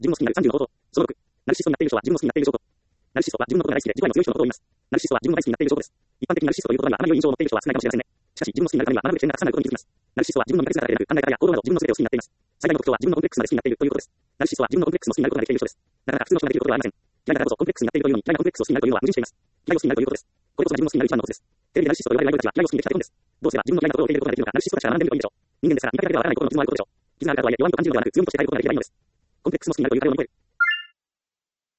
自分の好きになる30のこと。その6、ナルシストになっている人は自分の好きになっている証拠。ナルシストは自分のことが大好きで自己愛の強い人のことを言います。ナルシストは自分の大好きになっている証拠です。一般的にナルシストという言葉にはあまり良い印象を持っている人は少ないかもしれませんね。しかし、自分の好きになるためには学ぶべき点がたくさんあることに気づきます。ナルシストは自分の苦手姿勢である考え方や行動など自分の全てを好きになっています。最大の特徴は自分のコンプレックスまで好きになっているということです。ナルシストは自分のコンプレックスも好きになることができている人です。なかなか普通の人ができることではありません。嫌いだからこそコンプレックスになっているというのに、嫌いなコンプレックスを好きになるというのは矛盾しています。嫌いを好きになるということです。これこそが自分の好きになる一番のコツです。テレビでナルシストと言われるアイドルたちは嫌いを好きにできたという本です。どうすれば自分の嫌いなことを受け入れることができるのか、ナルシストたちから学んでみるといいでしょう。人間ですから、苦手だけではわからないことの傷もあることでしょう。傷があるからとはいえ弱いと感じるのではなく、強みとして変えることができればいいのです。コンプレックスも好きになるという過程を乗り越える。